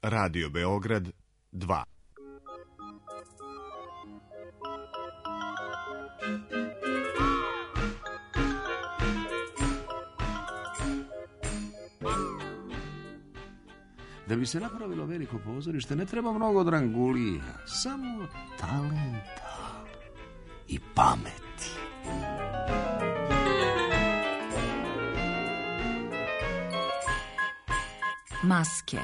Radio Beograd 2. Da bi se napravilo veliko pozorište ne treba mnogo drangulija, samo talenta i pameti. Maske.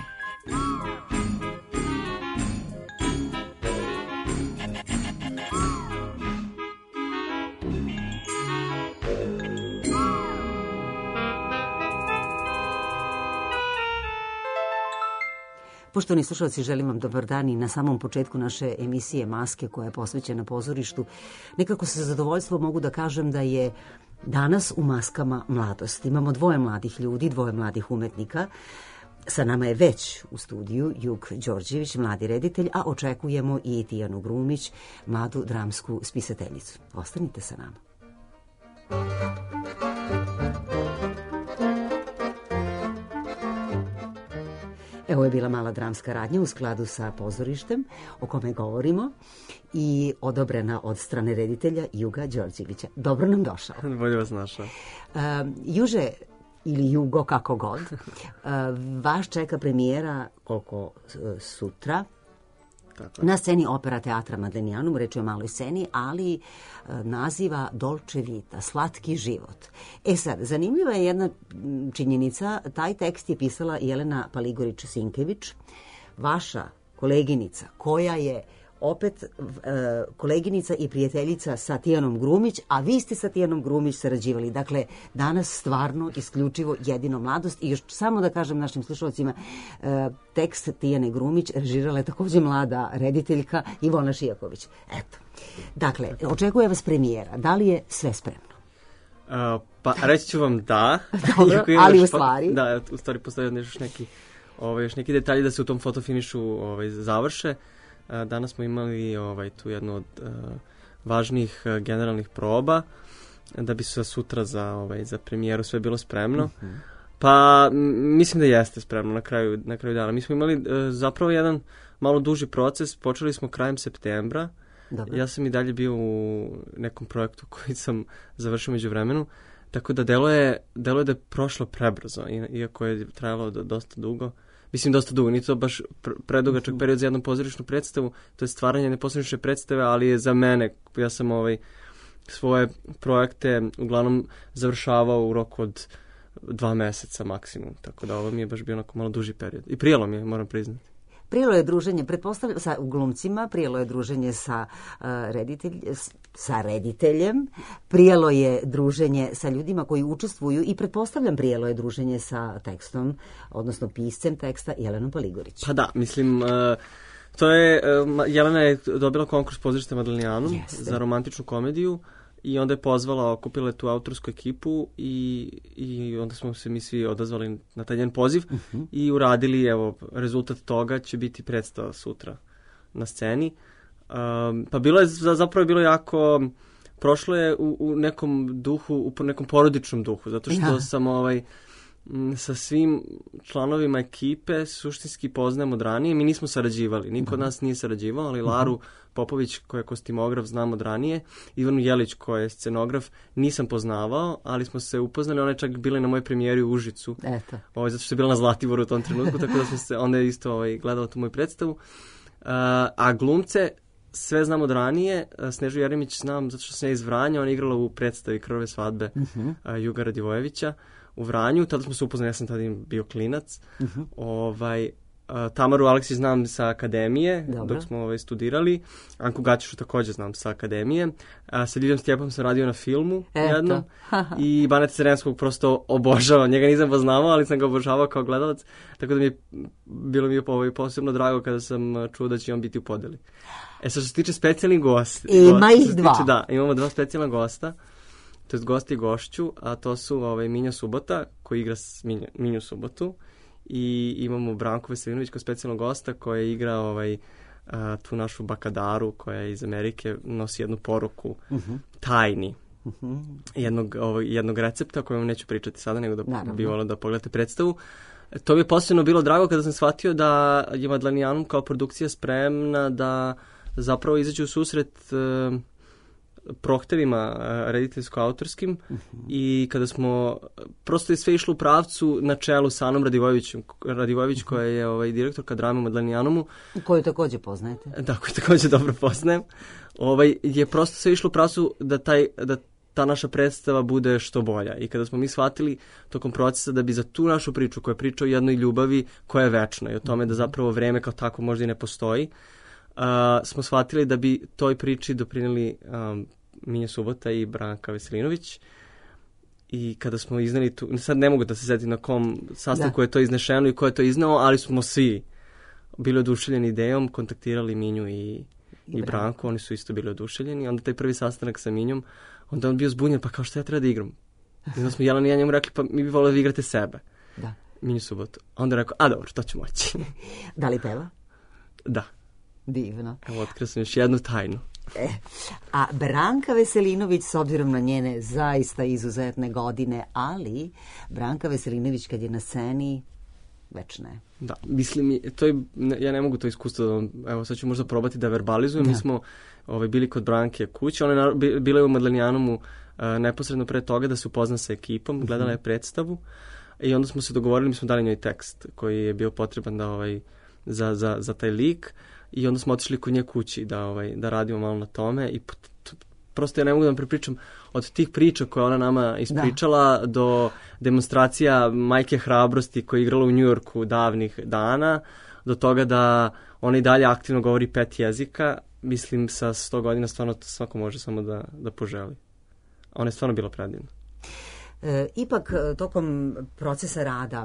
Poštovani slušalci, želim vam dobar dan i na samom početku naše emisije Maske koja je posvećena pozorištu. Nekako sa zadovoljstvom mogu da kažem da je danas u Maskama mladost. Imamo dvoje mladih ljudi, dvoje mladih umetnika. Sa nama je već u studiju Jug Đorđević, mladi reditelj, a očekujemo i Tijanu Grumić, mladu dramsku spisateljicu. Ostanite sa nama. Evo je bila mala dramska radnja u skladu sa pozorištem o kome govorimo i odobrena od strane reditelja Juga Đorđevića. Dobro nam došao. Bolje vas našao. Juže, ili Jugo, kako god, vas čeka premijera koliko sutra. Tako. Na sceni Opera Teatra Madlenianum, reč je o maloj sceni, ali naziva Dolce Vita, slatki život. E sad, zanimljiva je jedna činjenica, taj tekst je pisala Jelena Paligorić-Sinkević, vaša koleginica, koja je opet koleginica i prijateljica sa Tijanom Grumić, a vi ste sa Tijanom Grumić sarađivali. Dakle, danas stvarno isključivo jedino mladost. I još samo da kažem našim slušalcima, tekst Tijane Grumić režirala je također mlada rediteljka Ivona Šijaković. Eto. Dakle, očekuje vas premijera. Da li je sve spremno? Pa reći ću vam da. Dobro, ali u stvari? Da, u stvari postoje još neki detalji da se u tom fotofinišu završe. Danas smo imali tu jednu od važnijih generalnih proba da bi se sutra za premijeru sve bilo spremno. Pa mislim da jeste spremno na kraju dana. Mi smo imali zapravo jedan malo duži proces. Počeli smo krajem septembra. Dobre. Ja sam i dalje bio u nekom projektu koji sam završio međuvremenu. Tako da deluje da je prošlo prebrzo, iako je trajalo dosta dugo. Mislim, dosta dugo, nije to baš predugačak period za jednu pozorišnu predstavu, to je stvaranje jedne pozorišne predstave, ali je za mene, ja sam svoje projekte uglavnom završavao u roku od 2 meseca maksimum, tako da ovo mi je baš bio onako malo duži period. I prijelo mi je, moram priznati. Prijelo je druženje, pretpostavljam, sa glumcima, prijelo je druženje sa rediteljem, prijelo je druženje sa ljudima koji učestvuju i pretpostavljam prijelo je druženje sa tekstom, odnosno piscem teksta Jelenom Paligorić. Pa da, mislim, Jelena je dobila konkurs Pozorište Madlenianum za romantičnu komediju i onda je pozvala, okupila je tu autorsku ekipu i onda smo se mi svi odazvali na taj njen poziv i uradili, rezultat toga će biti predstava sutra na sceni. Pa zapravo je bilo jako, prošlo je u nekom duhu, u nekom porodičnom duhu, zato što sam sa svim članovima ekipe suštinski poznajem od ranije. Mi nismo sarađivali, niko od nas nije sarađivao, ali Laru Popović, koja je kostimograf, znam od ranije. Ivanu Jelić, koja je scenograf, nisam poznavao, ali smo se upoznali. Ona je čak bila na mojoj premijeri u Užicu. Eto. Zato što je bila na Zlatiboru u tom trenutku, tako da smo se onda isto gledala tu moju predstavu. A glumce sve znam od ranije. Snežu Jeremić znam zato što sam ja iz Vranja, ona je igrala u predstavi Krvave svadbe Juga Radivojevića u Vranju, tada smo se upoznali, ja sam tada bio klinac. Tamaru Aleksić znam sa akademije, dok smo studirali. Anku Gaćešu također znam sa akademije. Sa Ljudom Stjepom sam radio na filmu jednom. I Baneta Cerenskog prosto obožavao. Njega nisam poznavao, ali sam ga obožavao kao gledalac. Tako da bilo mi je posebno drago kada sam čuo da će on biti u podeli. Sad što se tiče specijalnih gosta. Ima ih dva. Da, imamo 2 specijalna gosta. To je gosti i gošću, a to su Minja Subota, koji igra Minju Subotu. I imamo Branku Veselinović kao specijalnog gosta koja igra tu našu bakadaru koja je iz Amerike, nosi jednu poruku tajni jednog recepta koju vam neću pričati sada, nego da bi volio da pogledate predstavu. To mi je posebno bilo drago kada sam shvatio da je Madlenijanum kao produkcija spremna da zapravo izađe u susret prohtevima rediteljsko-autorskim i kada smo, prosto je sve išlo u pravcu na čelu sa Anom Radivojević koja je direktorka drame u Madlenijanumu. Koju takođe poznajete. Da, koju takođe dobro poznajem. Je prosto sve išlo u pravcu da ta naša predstava bude što bolja. I kada smo mi shvatili tokom procesa da bi za tu našu priču, koja priča o jednoj ljubavi koja je večna i o tome da zapravo vreme kao tako možda i ne postoji, smo shvatili da bi toj priči doprineli Minja Subota i Branka Veselinović. I kada smo izneli tu, sad ne mogu da se setim na kom sastanku je to iznešeno i ko je to iznao, ali smo svi bili oduševljeni idejom, kontaktirali Minju i Branku, oni su isto bili oduševljeni. Onda taj prvi sastanak sa Minjom, onda on bio zbunjen, pa kao što ja treba da igram. I onda smo Jelena i ja njemu rekli, pa mi bi voleli da igrate sebe. Da. Minju Subotu. Onda rekao, dobro, to ću moći. Da li peva? Da. Divno. Evo, otkrio sam još jednu tajnu. A Branka Veselinović, s obzirom na njene zaista izuzetne godine, ali Branka Veselinović kad je na sceni, večna je. Da, mislim, ja ne mogu to iskustvo, evo sad ću možda probati da verbalizujem. Mi smo bili kod Branke kuće, ona je bila u Madlenijanumu neposredno pre toga da se upozna sa ekipom, gledala je predstavu i onda smo se dogovorili, mi smo dali njoj tekst koji je bio potreban za taj lik i onda smo otišli kod nje kući da radimo malo na tome i prosto ja ne mogu da vam prepričam od tih priča koje ona nama ispričala do demonstracija majke hrabrosti koja je igrala u Njujorku davnih dana, do toga da ona i dalje aktivno govori 5 jezika. Mislim, sa 100 godina stvarno svako može samo da poželi. Ona je stvarno bila predivna. Ipak, tokom procesa rada,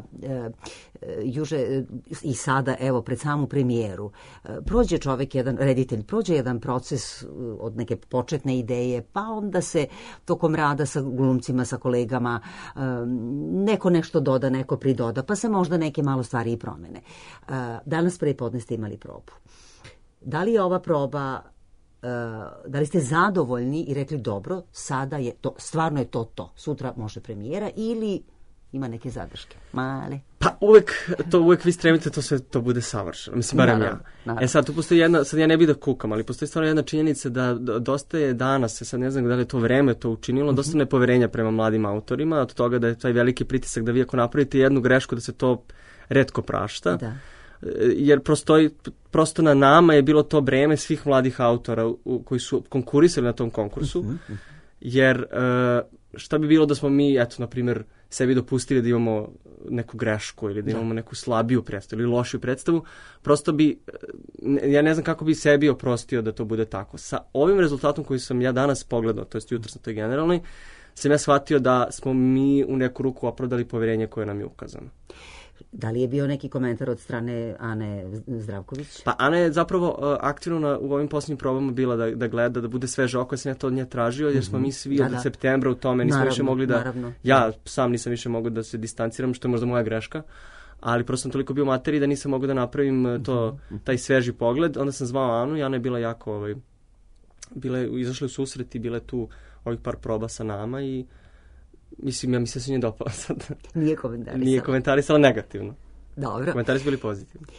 juže i sada, evo, pred samu premijeru, prođe čovek, jedan reditelj, prođe jedan proces od neke početne ideje, pa onda se tokom rada sa glumcima, sa kolegama, neko nešto doda, neko pridoda, pa se možda neke malo stvari i promene. Danas prepodne ste imali probu. Da li je ova proba, da li ste zadovoljni i rekli dobro, sada je to, stvarno je to, sutra može premijera ili ima neke zadrške, male? Pa uvek vi stremite to bude savršeno, mislim, barem ja. Naravno. Sad tu postoji jedna, sad ja ne bih da kukam, ali postoji stvarno jedna činjenica da dosta je danas, sad ne znam da li je to vreme to učinilo, dosta nepoverenja prema mladim autorima, od toga da je taj veliki pritisak da vi ako napravite jednu grešku da se to retko prašta. Da. Jer prosto na nama je bilo to breme svih mladih autora koji su konkurisali na tom konkursu, jer šta bi bilo da smo mi, eto, na primjer, sebi dopustili da imamo neku grešku ili da imamo neku slabiju predstavu ili lošiju predstavu, prosto ja ne znam kako bi sebi oprostio da to bude tako. Sa ovim rezultatom koji sam ja danas pogledao, to jest jutros na toj generalnoj, sam ja shvatio da smo mi u neku ruku opravdali poverenje koje nam je ukazano. Da li je bio neki komentar od strane Ane Zdravković? Pa Ana je zapravo aktivno u ovim posljednjim probama bila da gleda, da bude sveže oko, sam ja to od nje tražio, jer smo mi svi od septembra u tome nismo više mogli da... Ja sam nisam više mogao da se distanciram, što je možda moja greška, ali prosto sam toliko bio u materiji da nisam mogao da napravim taj sveži pogled. Onda sam zvao Anu i Ana je bila jako... izašla u susret i bila je tu ovih par proba sa nama i mislim, ja mislim da se nje dopala sad. Nije komentarisala negativno. Dobro. Komentari su bili pozitivni.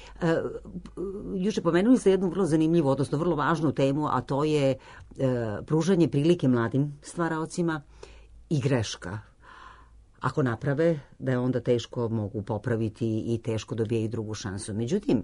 Juče pomenuli ste jednu vrlo zanimljivu, odnosno vrlo važnu temu, a to je pružanje prilike mladim stvaraocima i greška. Ako naprave, da je onda teško mogu popraviti i teško dobijaju drugu šansu. Međutim,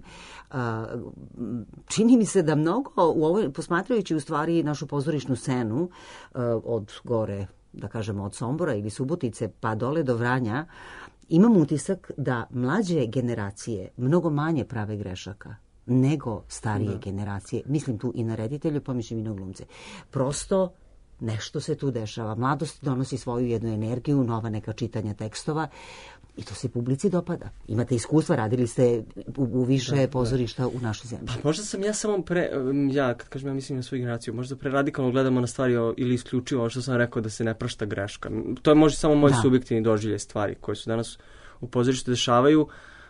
čini mi se da mnogo, posmatrajući u stvari našu pozorišnu scenu od gore, da kažemo od Sombora ili Subotice pa dole do Vranja, imam utisak da mlađe generacije mnogo manje prave grešaka nego starije generacije. Mislim tu i na reditelju, pa mislim i na glumce. Prosto nešto se tu dešava. Mladost donosi svoju jednu energiju, nova neka čitanja tekstova i to se publici dopada. Imate iskustva, radili ste u više pozorišta u našoj zemlji. Pa možda sam ja samo kad kažem ja mislim na svoju generaciju, možda radikalno gledamo na stvari ili isključivo ovo što sam rekao da se ne prašta greška. To je možda samo moj subjektivni doživljaj stvari koje su danas u pozorištu dešavaju.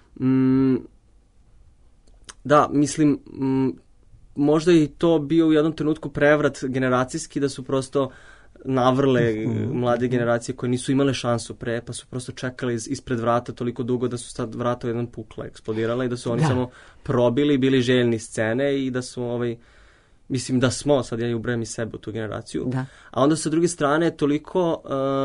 Da, mislim, možda i to bio u jednom trenutku prevrat generacijski, da su prosto navrle mlade generacije koje nisu imale šansu pre, pa su prosto čekali ispred vrata toliko dugo da su sad vrata jedan pukla, eksplodirala i da su oni samo probili, bili željni scene i da su mislim da smo, sad ja ubrajam i sebe u tu generaciju, a onda sa druge strane toliko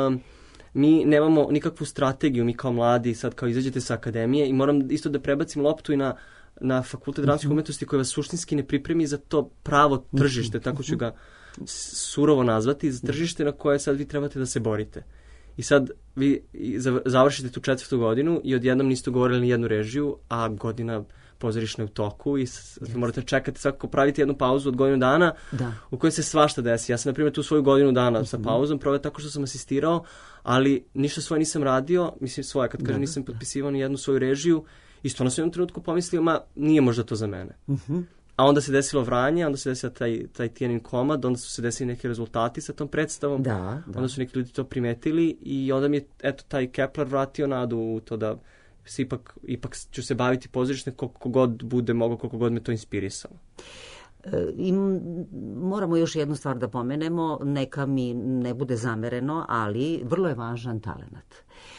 mi nemamo nikakvu strategiju, mi kao mladi, sad kao izađete sa akademije i moram isto da prebacim loptu i na Fakultet dramskih umetnosti koji vas suštinski ne pripremi za to pravo tržište, tako ću ga surovo nazvati, za tržište na koje sad vi trebate da se borite. I sad vi završite tu 4. godinu i odjednom niste govorili ni jednu režiju, a godina pozorišna je u toku i morate čekati svakako praviti jednu pauzu od godinu dana u kojoj se svašta desi. Ja sam, na primjer, tu svoju godinu dana sa pauzom proveo tako što sam asistirao, ali ništa svoje nisam radio, mislim svoje, kad kažem nisam potpisivao ni jednu svoju režiju i stvarno sam u jednom trenutku pomislio, nije možda to za mene. A onda se desilo Vranje, onda se desio taj Tijanin komad, onda su se desili neki rezultati sa tom predstavom, onda su neki ljudi to primetili i onda mi je, taj Kepler vratio nadu u to da se ipak ću se baviti pozorištem koliko god bude mogo, koliko god me to inspirisalo. I moramo još jednu stvar da pomenemo, neka mi ne bude zamereno, ali vrlo je važan talenat.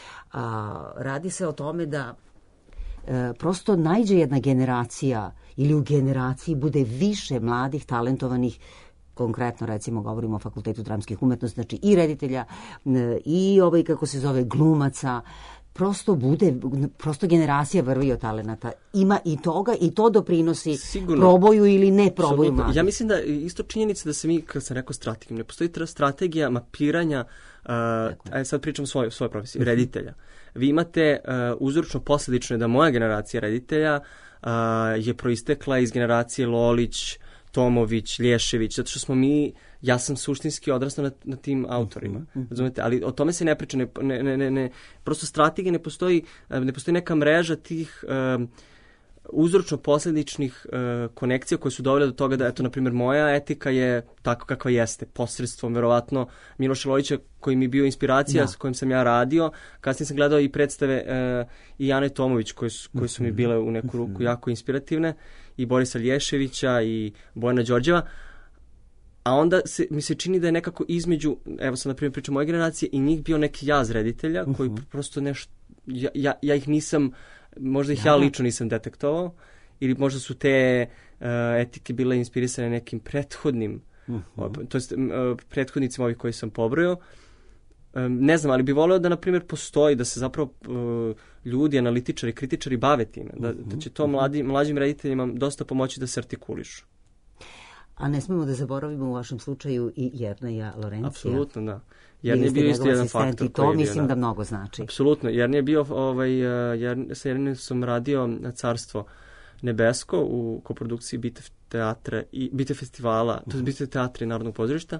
Radi se o tome da prosto najđe jedna generacija ili u generaciji bude više mladih, talentovanih, konkretno recimo govorimo o Fakultetu dramskih umetnosti, znači i reditelja i glumaca, prosto generacija vrvi od talenata. Ima i toga i to doprinosi proboju ili ne proboju mladih. Ja mislim da isto činjenica da se mi, kad sam rekao strategijom, ne postoji strategija mapiranja, sad pričam o svojoj profesiji, reditelja. Vi imate uzročno-posledično da moja generacija reditelja je proistekla iz generacije Lolić, Tomović, Lješević, zato što ja sam suštinski odrastao na tim autorima, razumete, ali o tome se ne priča, prosto strategija ne postoji neka mreža tih uzročno-posledičnih konekcija koje su dovele do toga da, eto, na primjer, moja etika je tako kakva jeste, posredstvom, verovatno, Miloša Lojića, koji mi je bio inspiracija, s kojim sam ja radio. Kasnije sam gledao i predstave i Ane Tomović, koje su mi bile u neku ruku jako inspirativne, i Borisa Lješevića i Bojana Đorđeva. A onda mi se čini da je nekako između, evo sad na primjer pričam moje generacije, i njih bio neki jaz reditelja, koji prosto nešto, ja ih nisam, možda ih ja lično nisam detektovao, ili možda su te etike bile inspirisane nekim prethodnim, to jest prethodnicima ovih koji sam pobrojao. Ne znam, ali bih voleo da, na primjer, postoji, da se zapravo ljudi, analitičari, kritičari bave time, da će to mlađim rediteljima dosta pomoći da se artikulišu. A ne smemo da zaboravimo u vašem slučaju i Jerneja Lorencija. Apsolutno, da. Jernej je bio isto jedan faktor. I to mislim da mnogo znači. Apsolutno. Jernej je bio, sa Jernejom sam radio na Carstvo nebesko u koprodukciji Bitev teatra i Bitev festivala, to je Bitev teatra i Narodnog pozorišta.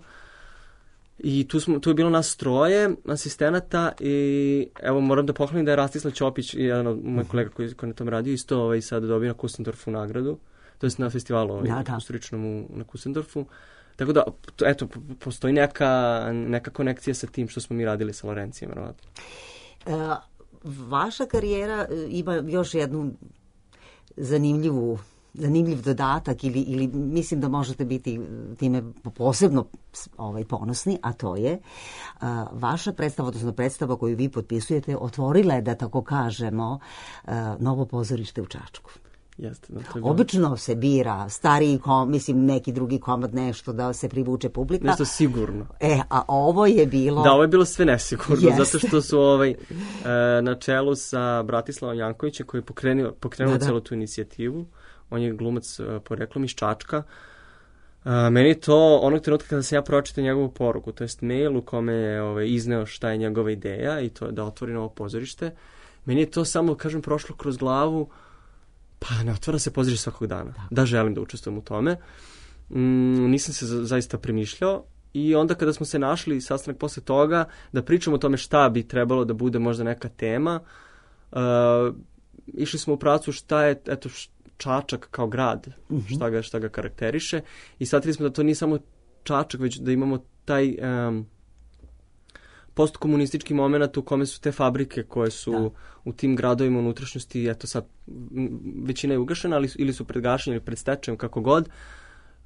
I tu je bilo nas troje asistenata i evo moram da pohvalim da je Rastislav Ćopić, jedan od mojih kolega koji na tom radio, isto sad dobio na Kusendorfu nagradu, to je na festivalu istoričnom na Kusendorfu. Tako da, eto, postoji neka konekcija sa tim što smo mi radili sa Lorencijem, verovatno. Vaša karijera ima još jednu zanimljiv dodatak ili mislim da možete biti time posebno ponosni, a to je vaša predstava, odnosno predstava koju vi potpisujete, otvorila je, da tako kažemo, novo pozorište u Čačku. Jeste, obično se bira stariji mislim neki drugi komad, nešto da se privuče publika. Nešto sigurno. A ovo je bilo... Da, ovo je bilo sve nesigurno, zato što su na čelu sa Bratislavom Jankovićem, koji je pokrenuo celu tu inicijativu. On je glumac poreklom iz Čačka. Meni je to onog trenutka kada sam ja pročitao njegovu poruku, to jest mail u kome je izneo šta je njegova ideja i to je da otvori novo pozorište. Meni je to samo, kažem, prošlo kroz glavu, pa ne otvara se pozorište svakog dana. Da, želim da učestvujem u tome. Nisam se zaista premišljao i onda kada smo se našli sastanak posle toga da pričamo o tome šta bi trebalo da bude možda neka tema, išli smo u pravcu šta je, eto, Čačak kao grad, šta ga karakteriše, i shvatili smo da to nije samo Čačak, već da imamo taj postkomunistički moment u kome su te fabrike koje su u tim gradovima unutrašnjosti, eto sad većina je ugašena, ali ili su pred gašenjem ili pred stečajem, kako god,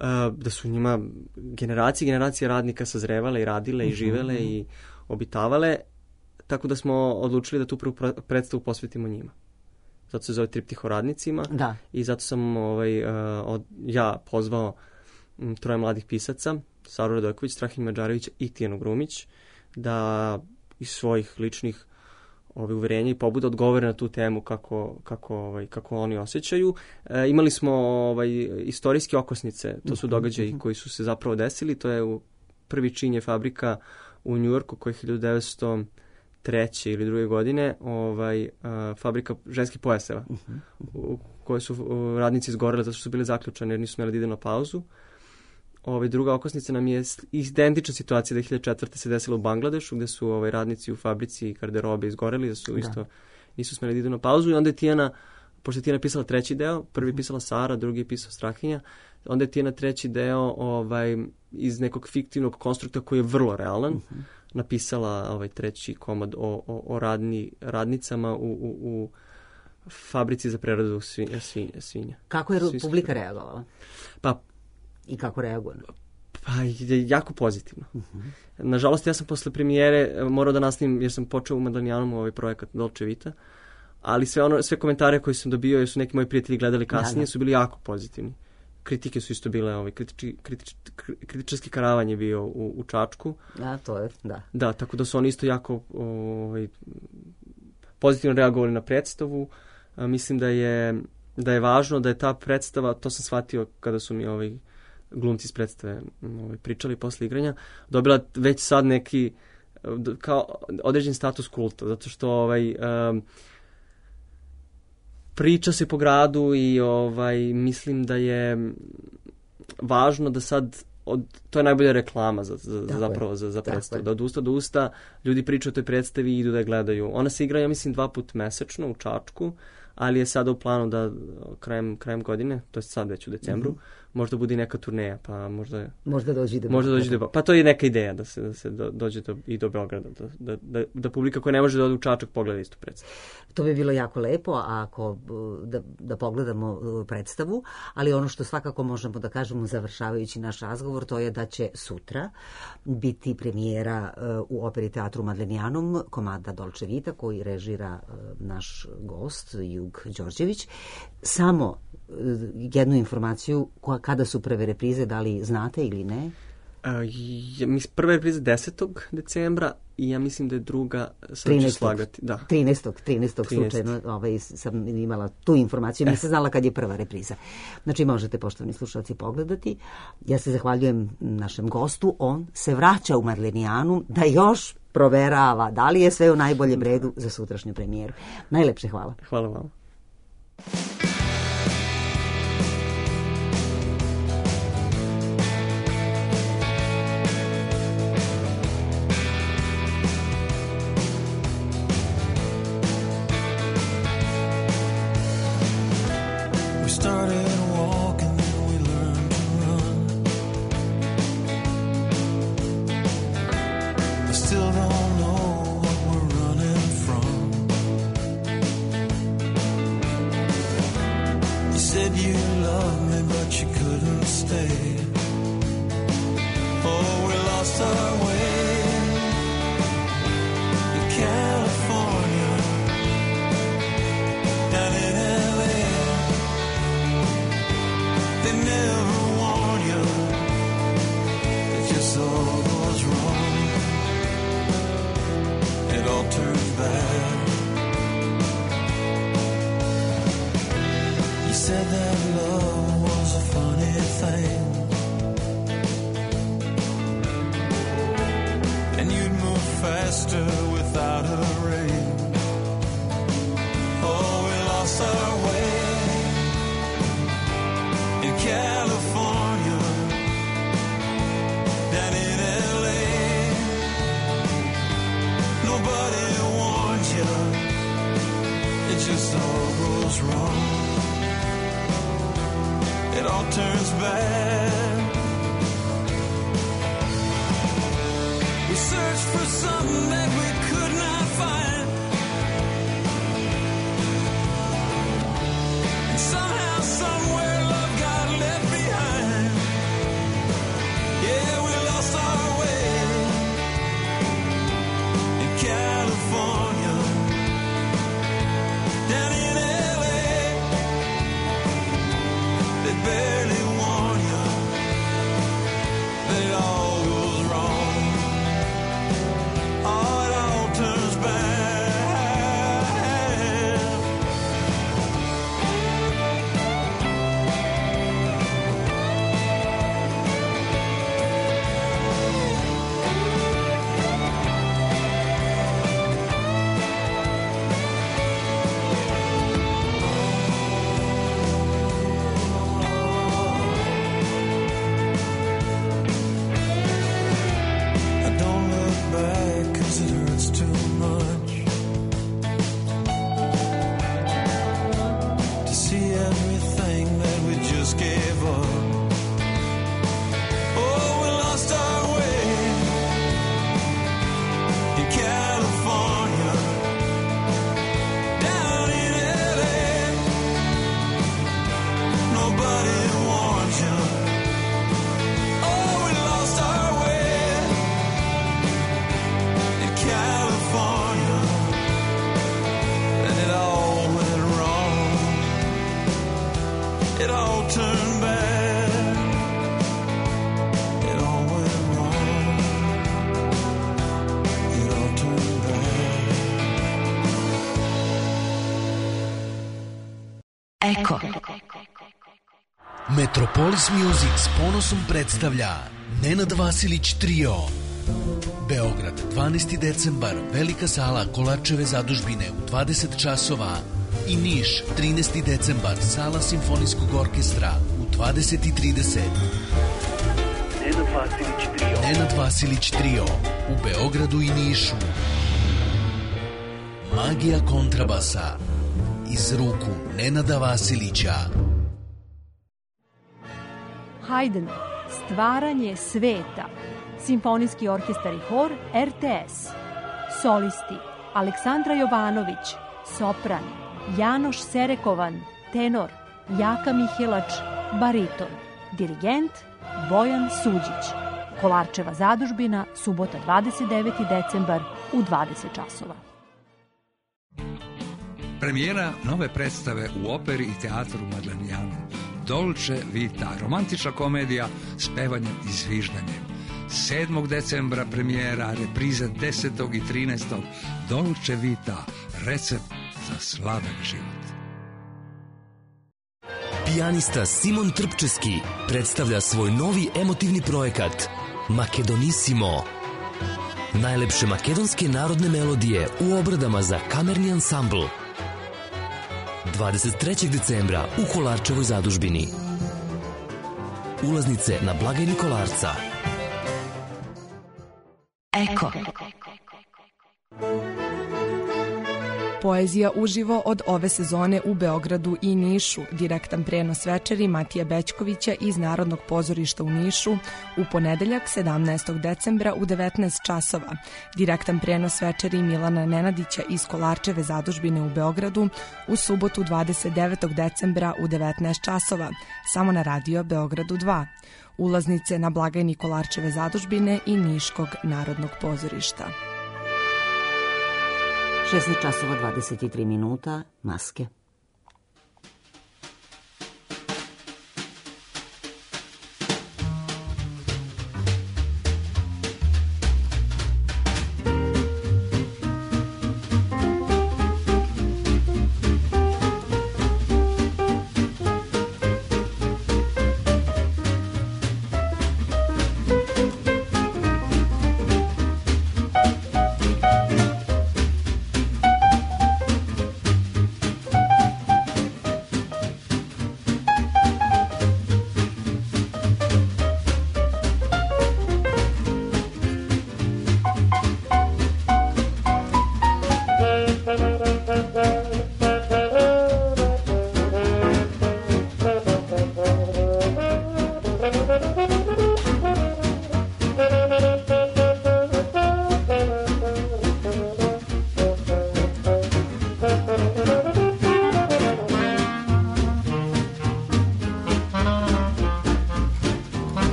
da su njima generacije radnika sazrevale i radile i živele i obitavale, tako da smo odlučili da tu prvu predstavu posvetimo njima. Zato se zove Triptih o radnicima i zato sam ja pozvao 3 mladih pisaca, Saru Radojković, Strahinju Mađarević i Tijanu Grumić, da iz svojih ličnih uverenja i pobuda odgovore na tu temu kako oni osjećaju. Imali smo istorijske okosnice, to su događaji koji su se zapravo desili, to je prvi čin je fabrika u Njujorku koji je 1903. ili 2. godine, fabrika ženskih pojaseva, u kojoj su radnici izgoreli zato što su bili zaključani jer nisu smjeli da idu na pauzu. Druga okosnica nam je identična situacija 2004. se desila u Bangladešu, gde su radnici u fabrici i garderobe izgoreli, da su isto nisu smjeli da idu na pauzu i onda je Tijana, pošto je Tijana pisala 3. deo, prvi je pisala Sara, drugi je pisao Strahinja, onda je Tijana 3. deo iz nekog fiktivnog konstrukta koji je vrlo realan, napisala 3. komad o radnicama u fabrici za preradu svinja. Kako je publika reagovala? I kako reaguje? Pa, jako pozitivno. Nažalost, ja sam posle premijere morao da nastavim, jer sam počeo u Madlenijanum ovaj projekat Dolce Vita, ali sve komentare koje sam dobio, jer su neki moji prijatelji gledali kasnije, su bili jako pozitivni. Kritike su isto bile, kritičarski karavan je bio u Čačku. To je, Da, tako da su oni isto jako pozitivno reagovali na predstavu. Mislim da je važno da je ta predstava, to sam shvatio kada su mi glumci iz predstave pričali posle igranja, dobila već sad neki kao određen status kulta, zato što priča se po gradu i mislim da je važno da sad to je najbolja reklama za predstavu, da od usta do usta ljudi pričaju o toj predstavi i idu da je gledaju. Ona se igra, ja mislim, 2 puta mesečno u Čačku, ali je sada u planu da krajem godine, to je sad već u decembru, možda bude neka turneja, pa možda dođe do Beograda. Pa to je neka ideja da se dođe i do Beograda, da publika koja ne može da ode u Čačak pogleda istu predstavu. To bi bilo jako lepo da pogledamo predstavu, ali ono što svakako možemo da kažemo završavajući naš razgovor, to je da će sutra biti premijera u Operi teatru Madlenijanum komada Dolce Vita koji režira naš gost Jug Đorđević. Samo jednu informaciju, kada su prve reprize, da li znate ili ne? Prva repriza 10. decembra i ja mislim da je druga, sad ću slagati. 13. slučajno sam imala tu informaciju, nisam znala kad je prva repriza. Znači možete, poštovani slušalci, pogledati. Ja se zahvaljujem našem gostu, on se vraća u Madlenijanum da još proverava da li je sve u najboljem redu za sutrašnju premijeru. Najlepše hvala. Hvala vam. they barely warn you that it all goes wrong. Oh, it all turns bad. Eko. Metropolis Music s ponosom predstavlja Nenad Vasilić Trio. Beograd, 12. decembar, Velika sala Kolarčeve zadužbine u 20 časova. I Niš, 13. decembar, sala Simfonijskog orkestra u 20:30. Nenad Vasilić Trio u Beogradu i Nišu. Magija kontrabasa iz ruku Nenada Vasilića. Haydn, Stvaranje sveta, Simfonijski orkestar i hor RTS, solisti Aleksandra Jovanović, sopran, Janoš Serekovan, tenor, Jaka Mihelač, bariton, dirigent Bojan Suđić. Kolarčeva zadužbina, subota 29. decembar u 20 časova. Premijera nove predstave u operi i teatru Madlenijanu. Dolce Vita, romantična komedija s pevanjem i zviždanjem. 7. decembra premijera, reprize 10. i 13. Dolce Vita, recept za sladak život. Pijanista Simon Trpčeski predstavlja svoj novi emotivni projekat Makedonissimo. Najlepše makedonske narodne melodije u obradama za kamerni ansambl. 23. decembra u Kolarčevoj zadužbini. Ulaznice na blagajni Kolarca. Eko. Poezija uživo od ove sezone u Beogradu i Nišu. Direktan prenos večeri Matija Bećkovića iz Narodnog pozorišta u Nišu u ponedeljak 17. decembra u 19 časova. Direktan prenos večeri Milana Nenadića iz Kolarčeve zadužbine u Beogradu u subotu 29. decembra u 19 časova. Samo na radio Beogradu 2. Ulaznice na blagajni Kolarčeve zadužbine i Niškog Narodnog pozorišta. 16 časova 23 minuta, Maske.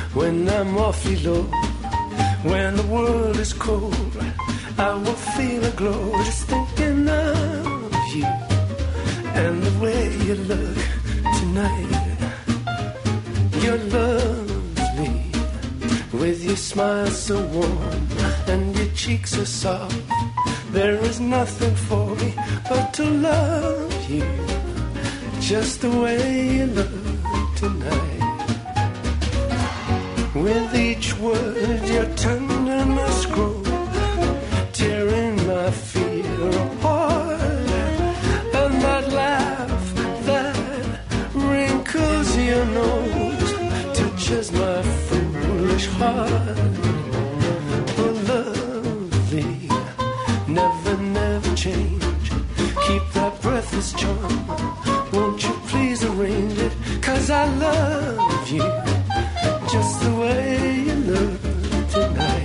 when I'm awfully low. When the world is cold, I will feel a glow just thinking of you and the way you look tonight. You're lovely with your smile so warm and your cheeks are soft. There is nothing for me but to love you just the way you look tonight. With each word your tenderness grows, tearing my fear apart. And that laugh that wrinkles your nose touches my foolish heart. Oh, lovely, never, never change. Keep that breathless charm. Won't you please arrange it? 'Cause I love you just the way you look tonight.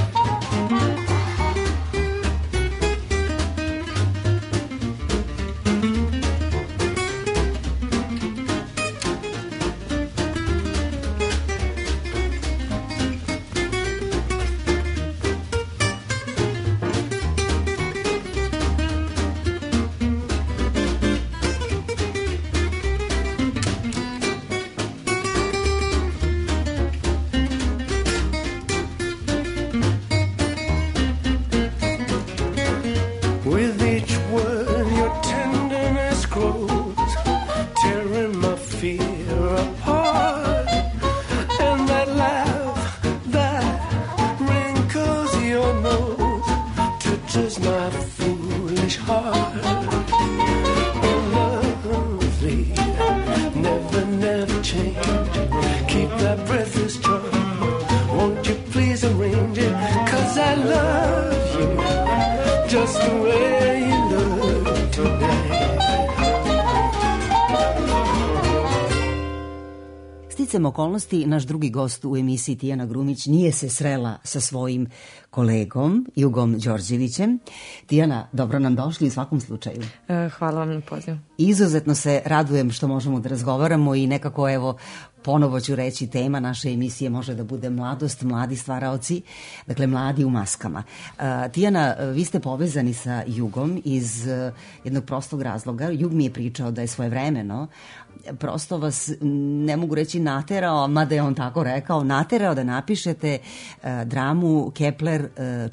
Sticam okolnosti, naš drugi gost u emisiji Tijana Grumić nije se srela sa svojim kolegom Jugom Đorđevićem. Tijana, dobro nam došli u svakom slučaju. Hvala vam na pozivu. Izuzetno se radujem što možemo da razgovaramo i nekako evo ponovo ću reći, tema naše emisije može da bude mladost, mladi stvaraoci, dakle mladi u maskama. Tijana, vi ste povezani sa Jugom iz jednog prostog razloga. Jug mi je pričao da je svojevremeno prosto vas, ne mogu reći naterao, mada je on tako rekao, naterao da napišete dramu Kepler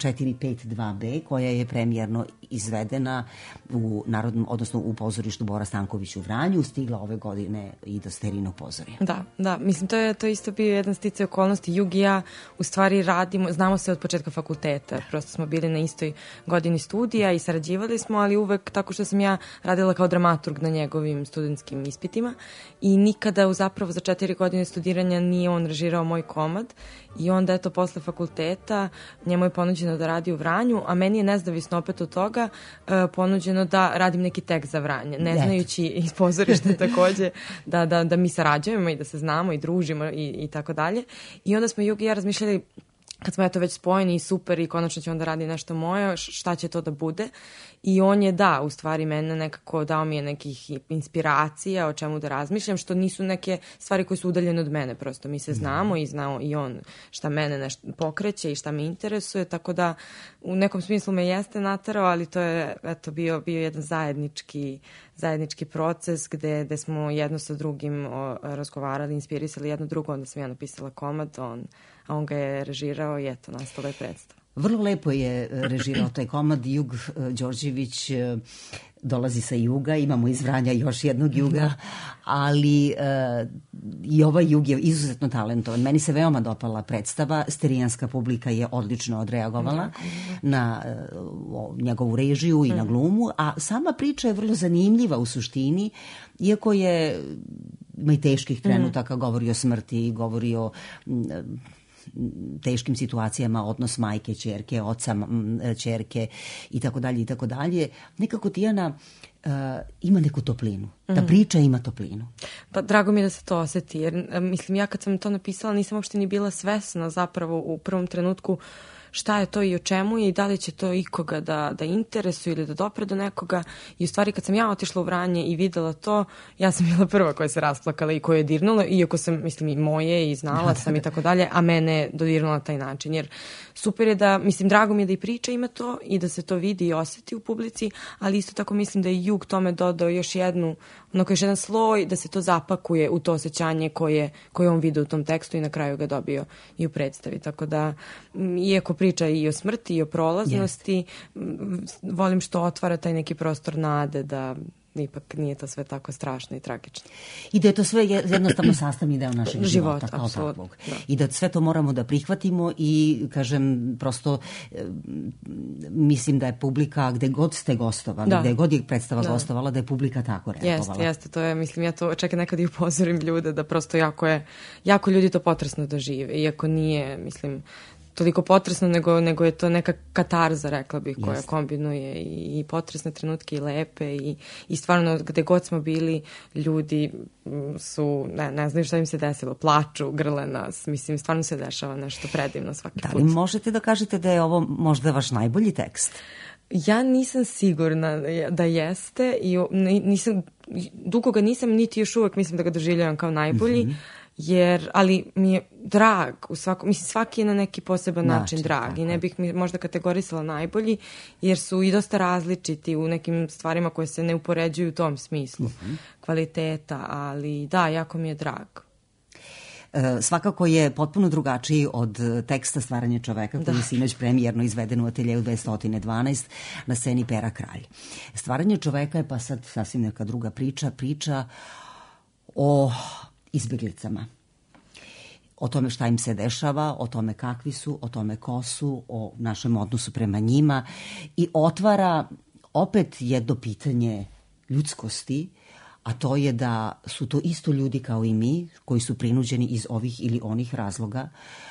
452b, koja je premijerno izvedena u narodnom, odnosno u pozorištu Bora Stanković u Vranju, stigla ove godine i do Sterinog pozorja. Da, mislim to je isto bio jedan sticaj okolnosti. Jug i ja u stvari radimo, znamo se od početka fakulteta, prosto smo bili na istoj godini studija i sarađivali smo, ali uvek tako što sam ja radila kao dramaturg na njegovim studentskim ispitima i nikada zapravo za 4 godine studiranja nije on režirao moj komad i onda eto posle fakulteta njemu je ponuđeno da radi u Vranju, a meni je nezavisno opet od toga ponuđeno da radim neki tekst za Vranje, ne znajući iz pozorišta takođe da mi sarađujemo i da se znamo i družimo i tako dalje. I onda smo Jug i ja razmišljali, kad smo eto već spojeni i super i konačno će onda radi nešto moje, šta će to da bude. I on je u stvari mene nekako dao mi je nekih inspiracija o čemu da razmišljam, što nisu neke stvari koje su udaljene od mene, prosto mi se znamo i znao i on šta mene nešto pokreće i šta me interesuje, tako da u nekom smislu me jeste naterao, ali to je eto bio jedan zajednički proces gde smo jedno sa drugim razgovarali, inspirisali jedno drugo, onda sam ja napisala komad, a on ga je režirao i eto, nastala je predstava. Vrlo lepo je režirao taj komad. Jug Đorđević dolazi sa juga, imamo iz Vranja još jednog Juga, ali i ovaj Jug je izuzetno talentovan. Meni se veoma dopala predstava, sterijanska publika je odlično odreagovala na njegovu režiju i na glumu, a sama priča je vrlo zanimljiva u suštini, iako ima i teških trenutaka, govori o smrti, govori o teškim situacijama, odnos majke, ćerke, oca, ćerke i tako dalje. Nekako Tijana ima neku toplinu. Ta priča ima toplinu. Pa drago mi je da se to oseti, jer mislim ja kad sam to napisala nisam uopšte ni bila svesna zapravo u prvom trenutku šta je to i o čemu je i da li će to ikoga da interesuje ili da dopre do nekoga. I u stvari kad sam ja otišla u Vranje i videla to, ja sam bila prva koja se rasplakala i koja je dirnula, iako sam, mislim, i moje i znala sam i tako dalje, a mene je dodirnula na taj način. Jer super je da, mislim, drago mi je da i priča ima to i da se to vidi i osjeti u publici, ali isto tako mislim da je Jug tome dodao još jedan sloj, da se to zapakuje u to osjećanje koje on vidi u tom tekstu i na kraju ga dobio i u predstavi. Tako da, iako priča i o smrti i o prolaznosti, volim što otvara taj neki prostor nade da ipak nije to sve tako strašno i tragično. I da je to sve jednostavno sastavni deo našeg života kao apsolutno, takvog. Da. I da sve to moramo da prihvatimo i, kažem, prosto mislim da je publika, gde god ste gostovali, gde god je predstava gostovala, da je publika tako reagovala. Jeste, to je, mislim, ja to čak nekad i upozorim ljude da prosto jako ljudi to potresno dožive, iako nije, mislim, toliko potresno, nego je to neka katarza, rekla bih, koja kombinuje i potresne trenutke i lepe i stvarno gde god smo bili, ljudi su, ne znaju šta im se desilo, plaču, grle nas, mislim, stvarno se dešava nešto predivno svaki put. Da li možete da kažete da je ovo možda vaš najbolji tekst? Ja nisam sigurna da jeste i dugo ga nisam, niti još uvek mislim da ga doživljavam kao najbolji, ali mi je drag, svaki je na neki poseban način drag i ne bih mi možda kategorisala najbolji, jer su i dosta različiti u nekim stvarima koje se ne upoređuju u tom smislu kvaliteta, ali da, jako mi je drag. Svakako je potpuno drugačiji od teksta Stvaranje čoveka koji je sinoć premijerno izveden u Ateljeju 212 na sceni Pera Kralj. Stvaranje čoveka je pa sad sasvim neka druga priča o izbjeglicama. O tome šta im se dešava, o tome kakvi su, o tome ko su, o našem odnosu prema njima i otvara opet jedno pitanje ljudskosti, a to je da su to isto ljudi kao i mi, koji su prinuđeni iz ovih ili onih razloga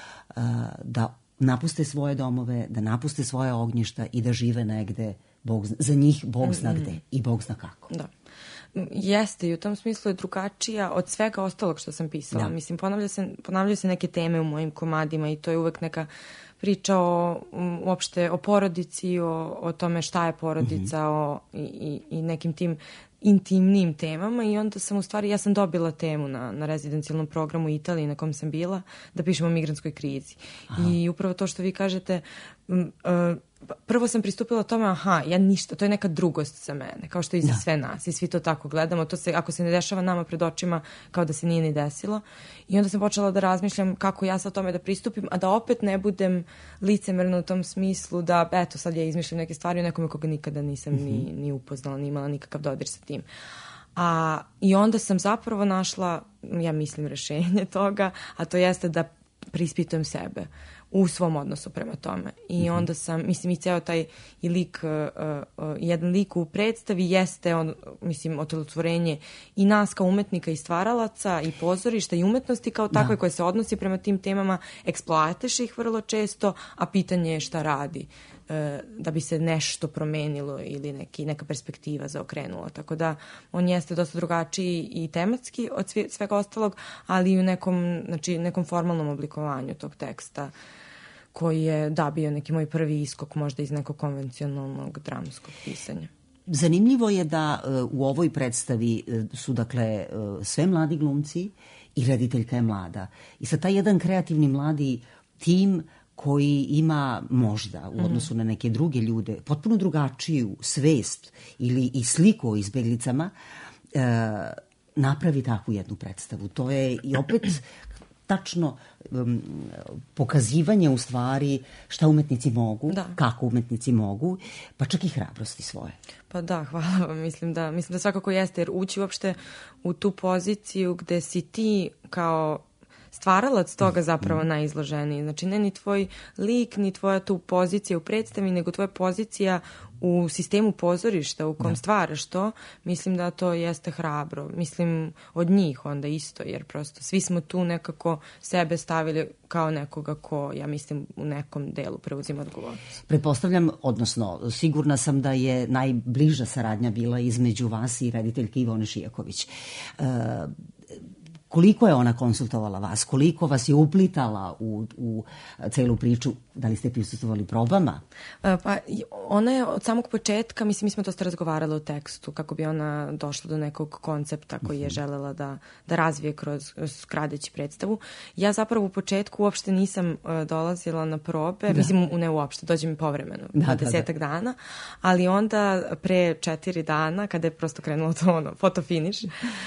da napuste svoje domove, da napuste svoje ognjišta i da žive negde, za njih Bog zna gde i Bog zna kako. Da. Jeste i u tom smislu je drugačija od svega ostalog što sam pisala. Mislim, ponavljaju se neke teme u mojim komadima i to je uvek neka priča uopšte o porodici, o tome šta je porodica i nekim tim intimnim temama i onda sam ja sam dobila temu na rezidencijalnom programu u Italiji na kom sam bila da pišem o migrantskoj krizi. I upravo to što vi kažete, prvo sam pristupila tome, ja ništa, to je neka drugost za mene, kao što i za sve nas i svi to tako gledamo, ako se ne dešava nama pred očima, kao da se nije ni desilo. I onda sam počela da razmišljam kako ja sa tome da pristupim, a da opet ne budem licemerna u tom smislu da, eto, sad ja izmišljam neke stvari o nekome koga nikada nisam ni upoznala, ni imala nikakav dodir sa tim. I onda sam zapravo našla, ja mislim, rešenje toga, a to jeste da preispitujem sebe u svom odnosu prema tome. I onda sam, mislim, i ceo taj jedan lik u predstavi jeste, otelotvorenje i nas kao umetnika i stvaralaca i pozorišta i umetnosti kao takve koje se odnosi prema tim temama, eksploatiše ih vrlo često, a pitanje je šta radi da bi se nešto promenilo ili neka perspektiva zaokrenula. Tako da on jeste dosta drugačiji i tematski od svega ostalog, ali i u nekom formalnom oblikovanju tog teksta koji je bio neki moj prvi iskok možda iz nekog konvencionalnog dramskog pisanja. Zanimljivo je da u ovoj predstavi su dakle sve mladi glumci i rediteljka je mlada. I sad taj jedan kreativni mladi tim koji ima možda u odnosu na neke druge ljude potpuno drugačiju svest ili i sliku o izbeglicama, napravi takvu jednu predstavu. To je i opet tačno pokazivanje u stvari šta umetnici mogu, kako umetnici mogu, pa čak i hrabrosti svoje. Pa da, hvala vam. Mislim da svakako jeste, jer ući uopšte u tu poziciju gde si ti kao stvaralac toga zapravo najizloženiji. Znači, ne ni tvoj lik, ni tvoja tu pozicija u predstavi, nego tvoja pozicija u sistemu pozorišta u kom stvaraš to, mislim da to jeste hrabro. Mislim, od njih onda isto, jer prosto svi smo tu nekako sebe stavili kao nekoga ko, ja mislim, u nekom delu preuzima odgovornost. Pretpostavljam, odnosno, sigurna sam da je najbliža saradnja bila između vas i rediteljke Ivone Šijaković. Koliko je ona konsultovala vas? Koliko vas je uplitala u celu priču? Da li ste prisustvovali probama? Pa ona je od samog početka, mislim, mi smo dosta razgovarali o tekstu, kako bi ona došla do nekog koncepta koji je želela da razvije kroz kradeći predstavu. Ja zapravo u početku uopšte nisam dolazila na probe, mislim, ne uopšte, dođe mi povremeno, 10 dana, ali onda pre 4 dana, kada je prosto krenulo to fotofiniš,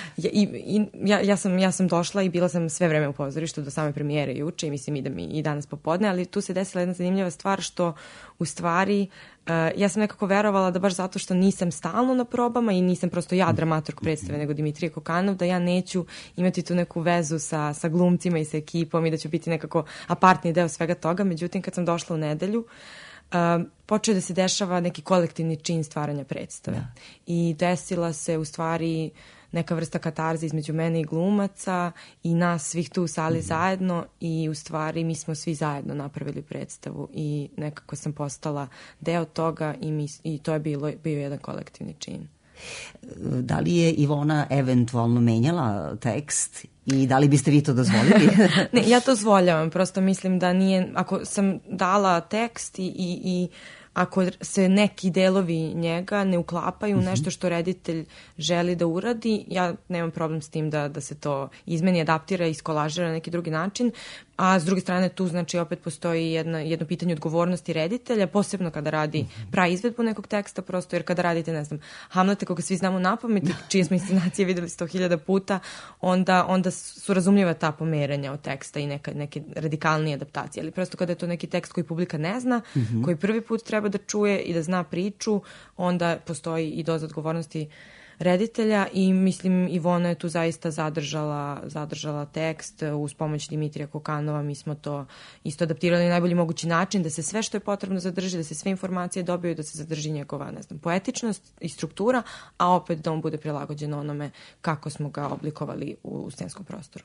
ja sam došla i bila sam sve vreme u pozorištu do same premijere juče i mislim idem i danas popodne, ali tu se desila jedna zanimljiva stvar što u stvari ja sam nekako verovala da baš zato što nisam stalno na probama i nisam prosto ja dramaturg predstave nego Dimitrije Kokanov, da ja neću imati tu neku vezu sa glumcima i sa ekipom i da ću biti nekako apartni deo svega toga. Međutim, kad sam došla u nedelju, počeo da se dešava neki kolektivni čin stvaranja predstave. I desila se u stvari neka vrsta katarze između mene i glumaca i nas svih tu u sali zajedno i u stvari mi smo svi zajedno napravili predstavu i nekako sam postala deo toga i to je bio jedan kolektivni čin. Da li je Ivona eventualno menjala tekst i da li biste vi to dozvolili? Ne, ja to dozvoljavam, prosto mislim da nije, ako sam dala tekst i ako se neki delovi njega ne uklapaju u nešto što reditelj želi da uradi, ja nemam problem s tim da se to izmeni, adaptira i iskolažira na neki drugi način, a s druge strane tu znači opet postoji jedno pitanje odgovornosti reditelja, posebno kada radi praizvedbu nekog teksta, prosto jer kada radite, ne znam, Hamleta koga svi znamo napamet, čije smo inscenacije videli 100.000 puta, onda su razumljiva ta pomeranja od teksta i neke radikalnije adaptacije, ali prosto kada je to neki tekst koji publika ne zna, koji prvi put treba da čuje i da zna priču, onda postoji i doza odgovornosti reditelja i mislim Ivona je tu zaista zadržala tekst uz pomoć Dimitrija Kokanova. Mi smo to isto adaptirali na najbolji mogući način da se sve što je potrebno zadrži, da se sve informacije dobiju, da se zadrži njegova, ne znam, poetičnost i struktura, a opet da on bude prilagođen onome kako smo ga oblikovali u scenskom prostoru.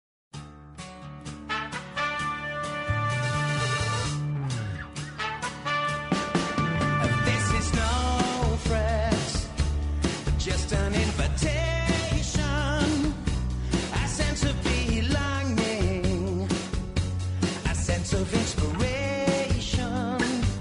Just an invitation, a sense of belonging, a sense of inspiration.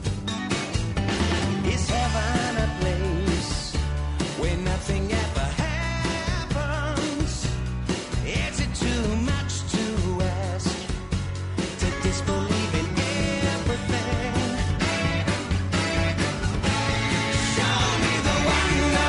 Is heaven a place where nothing ever happens? Is it too much to ask to disbelieve in everything? Show me the wonder.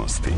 umetnosti.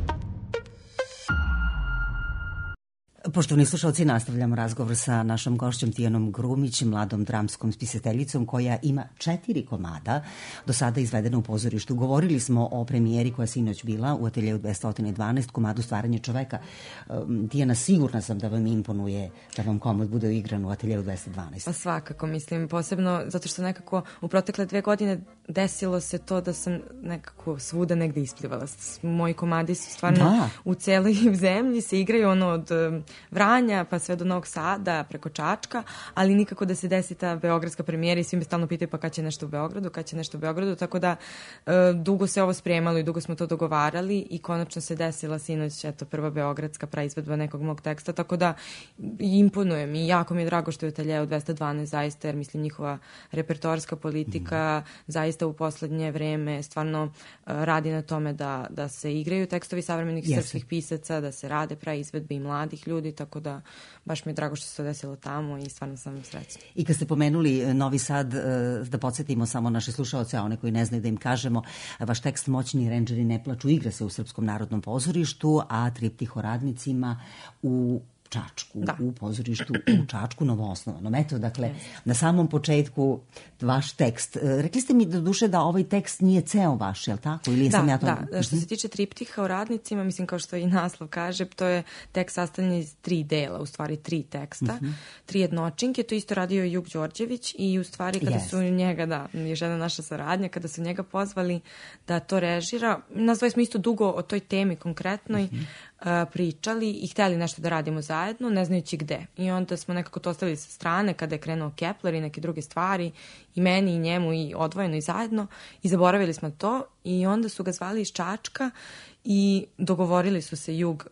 Poštovani slušalci, nastavljamo razgovor sa našom gošćom Tijanom Grumić, mladom dramskom spisateljicom koja ima 4 komada do sada izvedena u pozorištu. Govorili smo o premijeri koja sinoć bila u ateljeju 212, komadu Stvaranje čoveka. Tijana, sigurna sam da vam imponuje da vam komad bude igran u ateljeju 212. Pa svakako, mislim, posebno zato što nekako u protekle 2 godine desilo se to da sam nekako svuda negde isplivala. Moji komadi su stvarno u celoj zemlji, se igraju od Vranja pa sve do Novog Sada preko Čačka, ali nikako da se desi ta beogradska premijera i svi me stalno pitaju pa kad će nešto u Beogradu, tako da dugo se ovo spremalo i dugo smo to dogovarali i konačno se desila sinoć prva beogradska praizvedba nekog mog teksta, tako da imponuje mi i jako mi je drago što je u ateljeju 212 zaista, jer mislim njihova repertoarska politika zaista u poslednje vreme stvarno radi na tome da se igraju tekstovi savremenih srpskih pisaca, da se rade praizvedbe i mladih ljudi, tako da baš mi je drago što se to desilo tamo i stvarno sam srećna. I kad ste pomenuli Novi Sad, da podsjetimo samo naše slušaoce, a one koji ne znaju da im kažemo, vaš tekst Moćni rendžeri ne plaču igra se u Srpskom narodnom pozorištu, a triptih o radnicima u Čačku, u pozorištu u Čačku, novoosnovanom. Eto, dakle, na samom početku vaš tekst. Rekli ste mi do duše da ovaj tekst nije ceo vaš, je li tako? Ili sam ja to... Da. Što se tiče triptiha o radnicima, mislim kao što i naslov kaže, to je tekst sastavljen iz 3 dela, u stvari 3 teksta, 3 jednočinke, to isto radio Jug Đorđević i u stvari kada su njega, još jedna naša saradnja, kada su njega pozvali da to režira, nazvali smo isto dugo o toj temi konkretnoj, pričali i hteli nešto da radimo zajedno, ne znajući gde. I onda smo nekako to ostavili sa strane kada je krenuo Kepler i neke druge stvari, i meni i njemu i odvojeno i zajedno, i zaboravili smo to i onda su ga zvali iz Čačka i dogovorili su se Jug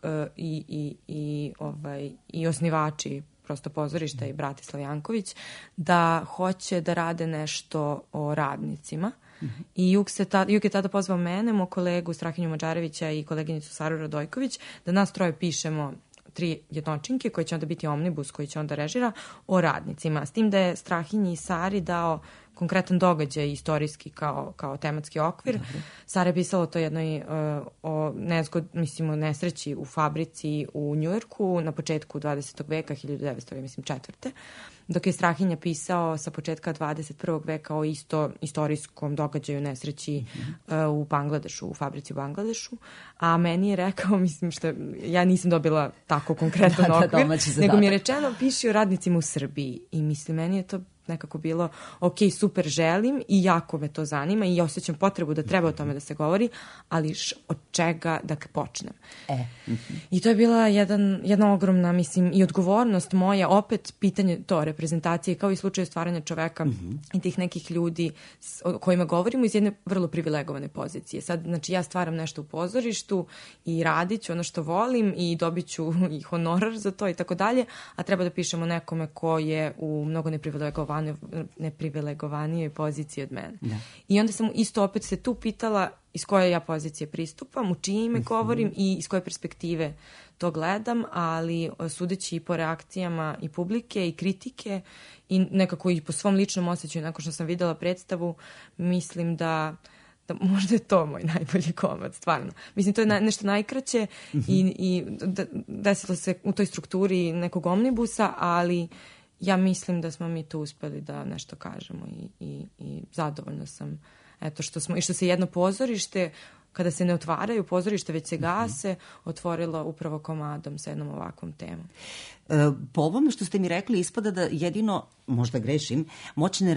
i osnivači prosto pozorišta i Bratislav Janković da hoće da rade nešto o radnicima. I Jug je tada pozvao mene, moj kolegu Strahinju Mađarevića i koleginicu Saru Radojković da nas 3 pišemo 3 jednočinke koje će onda biti omnibus koji će onda režira o radnicima. S tim da je Strahinji i Sari dao konkretan događaj istorijski kao tematski okvir. Sara je pisala to jednoj o nesreći u fabrici u Njujorku na početku 20. veka, 1904. Dok je Strahinja pisao sa početka 21. veka o istorijskom događaju nesreći u Bangladešu, u fabrici u Bangladešu. A meni je rekao, mislim što ja nisam dobila tako konkretan okvir, nego mi je rečeno piši o radnicima u Srbiji. I mislim, meni je to nekako bilo, ok, super, želim i jako me to zanima i osjećam potrebu da treba o tome da se govori, ali od čega da počnem. I to je bila jedna ogromna, mislim, i odgovornost moja, opet pitanje to, reprezentacije, kao i slučaju Stvaranja čoveka i tih nekih ljudi o kojima govorimo iz jedne vrlo privilegovane pozicije. Sad, znači, ja stvaram nešto u pozorištu i radit ću ono što volim i dobit ću i honorar za to i tako dalje, a treba da pišemo nekome ko je u mnogo neprivilegovanijoj poziciji od mene. I onda sam isto opet se tu pitala iz koje ja pozicije pristupam, u čije ime govorim i iz koje perspektive to gledam, ali sudeći i po reakcijama i publike i kritike i nekako i po svom ličnom osjećaju, nakon što sam videla predstavu, mislim da možda je to moj najbolji komad, stvarno. Mislim, to je nešto najkraće i desilo se u toj strukturi nekog omnibusa, ali ja mislim da smo mi tu uspeli da nešto kažemo i zadovoljna sam. Eto, što se jedno pozorište, kada se ne otvaraju pozorište, već se gase, otvorilo upravo komadom sa jednom ovakvom temom. Po ovome što ste mi rekli, ispada da jedino, možda grešim, Moćni